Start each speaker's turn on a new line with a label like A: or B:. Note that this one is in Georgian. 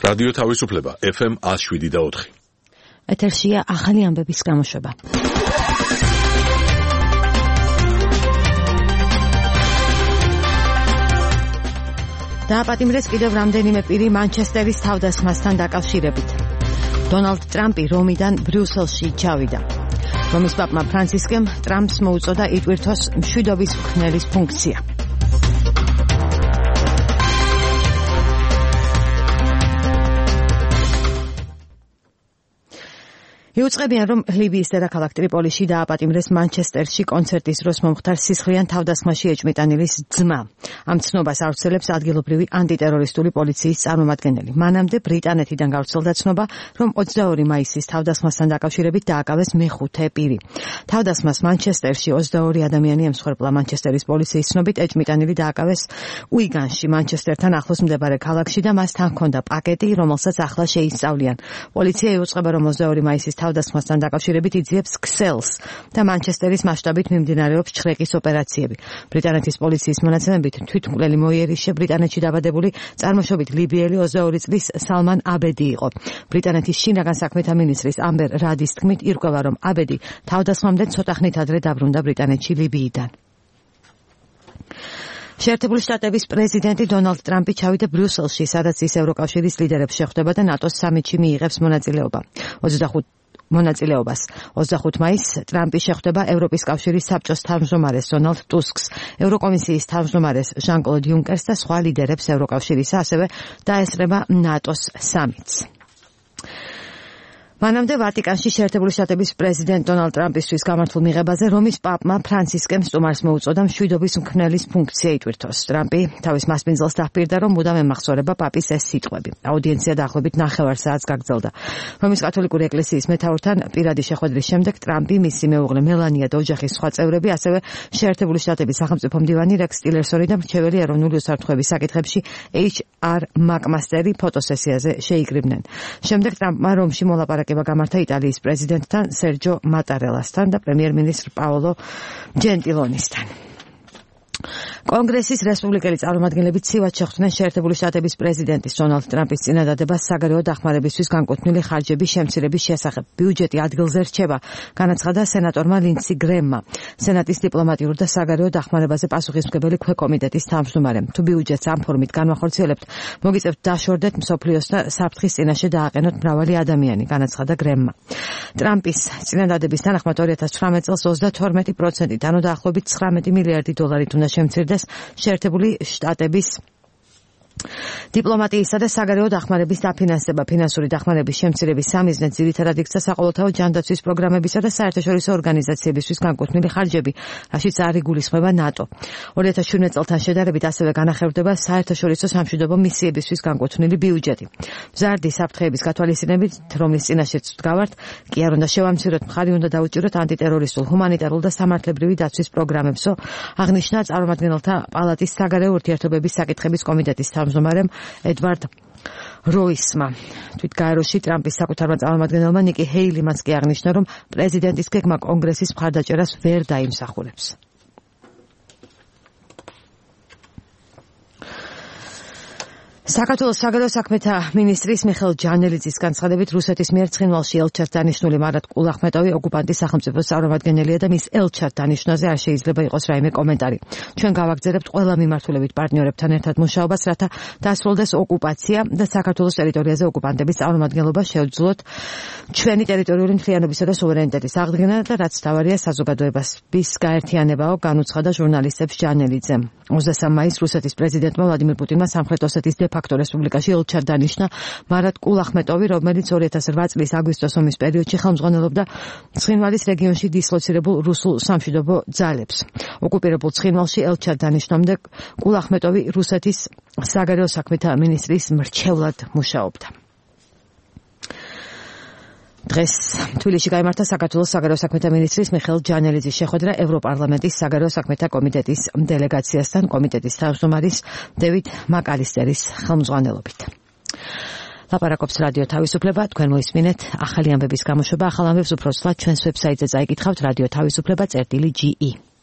A: რადიო თავისუფლება FM 107.4.
B: ეთერშია ახალი ამბების გამოშვება. დააპატიმრეს კიდევ რამდენიმე პირი მანჩესტერის თავდასხმასთან დაკავშირებით. დონალდ ტრამპი რომიდან ბრიუსელში ჩავიდა. რომის პაპმა ფრანცისკემ ტრამპს მოუწოდა იტვირთოს მშვიდობის მქნელის ფუნქცია. იუწყებიან, რომ ლიბიის დედაქალაქ ტრიპოლიში დააპატიმრეს მანჩესტერში კონცერტის დროს მომხდარ სისხლიან თავდასხმაში ეჭმიტანილის ძმა. ამ ცნობას ავრცელებს ადგილობრივი ანტიტერორისტული პოლიციის წარმომადგენელი. მანამდე ბრიტანეთიდან გავრცელდა ცნობა, რომ 22 მაისის თავდასხმასთან დაკავშირებით დააკავეს მეხუთე პირი. თავდასხმას მანჩესტერში 22 ადამიანი ემსხვერპლა. მანჩესტერის პოლიციის ცნობით ეჭმიტანილი დააკავეს უიგანში, მანჩესტერთან ახლოს მდებარე ქალაქში და მას თან ჰქონდა პაკეტი, რომელსაც ახლა შეისწავლიან. პოლიცია იუწყება, რომ 22 მაისის თავდასხმასთან დაკავშირებით იძიებს ქსელს და მანჩესტერის მასშტაბით მიმდინარეობს ჩხრეკის ოპერაციები. ბრიტანეთის პოლიციის მონაცემებით თვითმკვლელი მოიერიშე ბრიტანეთში დაბადებული წარმოშობით ლიბიელი 22 წლის სალმან აბედი იყო. ბრიტანეთის შინაგან საქმეთა მინისტრის ამბერ რადის თქმით, ირკვევა, რომ აბედი თავდასხმამდე ცოტა ხნით ადრე დაბრუნდა ბრიტანეთში ლიბიიდან. შეერთებული შტატების პრეზიდენტი დონალდ ტრამპი ჩავიდა ბრიუსელში, სადაც ის ევროკავშირის ლიდერებს შეხვდება და ნატოს სამიტში მიიღებს მონაწილეობას. 25 მაისს ტრამპი შეხვდება ევროპის კავშირის საბჭოს თავმჯდომარეს დონალდ ტუსკს, ევროკომისიის თავმჯდომარეს ჟან-კლოდ იუნკერს და სხვა ლიდერებს ევროკავშირისა, ასევე დაესწრება ნატოს სამიტს. მანამდე ვატიკანში შეერთებული შტატების პრეზიდენტ დონალდ ტრამპისთვის გამართულ მიღებაზე რომის პაპმა ფრანცისკემ სტუმარს მოუწოდა მშვიდობის მქნელის ფუნქცია იტვირთოს. ტრამპი თავის მასპინძელს დახპირდა, რომ მუდამ ემახსოვრება პაპის ეს სიტყვები. აუდიენცია დაახლოებით 9 საათს გაგრძელდა. რომის კათოლიკური ეკლესიის მეთაურთან პირადი შეხვედრის შემდეგ ტრამპი, მისი მეუღლე მელანია და ოჯახის სხვა წევრები, ასევე შეერთებული შტატების სახელმწიფო მდივანი რექს ტილერსონი და მრჩეველი ეროვნული უსაფრთხოების საკითხებში HR მაკმასტერი ფოტოსესიაზე შეიკრიბნენ. შემდეგ ტრამპმა რომში მოლაპარაკება გამართა იტალიის პრეზიდენტთან სერჯო მატარელასთან და პრემიერ-მინისტრ პაოლო ჯენტილონისთან. კონგრესის რესპუბლიკელი წარმომადგენლები ცივად შეხვდნენ შეერთებული შტატების პრეზიდენტის დონალდ ტრამპის წინადადებას საგარეო დახმარებისთვის განკუთვნილი ხარჯების შემცირების შესახებ. ბიუჯეტი ადგილზე რჩება, განაცხადა სენატორმა ლინდსი გრემმა, სენატის დიპლომატიურ და საგარეო დახმარებაზე პასუხისმგებელი ქვეკომიტეტის თავმჯდომარემ. თუ ბიუჯეტს ამ ფორმით განვახორციელებთ, მოგიწევთ დაშორდეთ მსოფლიოს და საფრთხის წინაშე დააყენოთ მრავალი ადამიანი, განაცხადა გრემმა. ტრამპის წინადადების თანახმად 2018 წელს 32%, ანუ დაახლოებით 19 მილიარდი დოლარით უნდა შემცირდეს შეერთებული შტატების დიპლომატიისა და საგარეო დახმარების დაფინანსება. ფინანსური დახმარების შემცირების სამიზნედ ძირითადად იქცა საყოველთაო ჯანდაცვის პროგრამებისა და საერთაშორისო ორგანიზაციებისთვის განკუთვნილი ხარჯები, რაშიც არ იგულისხმება ნატო. 2017 წელთან შედარებით ასევე განახერხდება საერთაშორისო სამშვიდობო მისიებისთვის განკუთვნილი ბიუჯეტი. მზარდი საფრთხეების გათვალისწინებით, რომლის წინაშეც ვდგავართ, კი არ უნდა შევამციროთ, მხარი უნდა დაუჭიროთ ანტიტერორისტულ, ჰუმანიტარულ და სამართლებრივი დაცვის პროგრამებსო, აღნიშნა წარმომადგენელთა პალატის საგარეო ურთიერთობების საკითხების კომიტეტის თავმჯდომარემ ედვარდ როისმა. თვითგაეროში ტრამპის საკუთარმა წარმომადგენელმა ნიკი ჰეილიმაც კი აღნიშნა, რომ პრეზიდენტის გეგმა კონგრესის მხარდაჭერას ვერ დაიმსახურებს. საქართველოს საგარეო საქმეთა მინისტრის მიხეილ ჯანელიძის განცხადებით, რუსეთის მიერ ცხინვალში ელჩად დანიშნული მარატ კულახმეტოვი ოკუპანტის სახელმწიფოს წარმომადგენელია და მის ელჩად დანიშნაზე არ შეიძლება იყოს რაიმე კომენტარი. ჩვენ გავაგრძელებთ ყველა მიმართულებით პარტნიორებთან ერთად მუშაობას, რათა დასრულდეს ოკუპაცია და საქართველოს ტერიტორიაზე ოკუპანტების წარმომადგენლობა შეეძლოთ ჩვენი ტერიტორიული მთლიანობისა და სუვერენიტეტის აღდგენა და რაც თავარია საზოგადოების გაერთიანებაო, განუცხადა ჟურნალისტებს ჯანელიძემ. 23 მაისს რუსეთის პრეზიდენტმა ვლადიმირ პუტინმა სამხრეთ ოსეთის ფაქტო რესპუბლიკაში ელჩად დანიშნა მარატ კულახმეტოვი, რომელიც 2008 წლის აგვისტოს ომის პერიოდში ხელმძღვანელობდა ცხინვალის რეგიონში დისლოცირებულ რუსულ სამშვიდობო ძალებს. ოკუპირებულ ცხინვალში ელჩად დანიშნამდე კულახმეტოვი რუსეთის საგარეო საქმეთა მინისტრის მრჩევლად მუშაობდა. დღეს თბილისში გაიმართა საქართველოს საგარეო საქმეთა მინისტრის მიხეილ ჯანელიძის შეხვედრა ევროპარლამენტის საგარეო საქმეთა კომიტეტის დელეგაციასთან, კომიტეტის თავმჯდომარის დევიდ მაკალისტერის ხელმძღვანელობით. ლაპარაკობს რადიო თავისუფლება, თქვენ მოისმინეთ ახალი ამბების გამოშვება. ახალ ამბებს უფრო ცვლად ჩვენს ვებსაიტზე წაიკითხავთ, რადიო თავისუფლება.ge.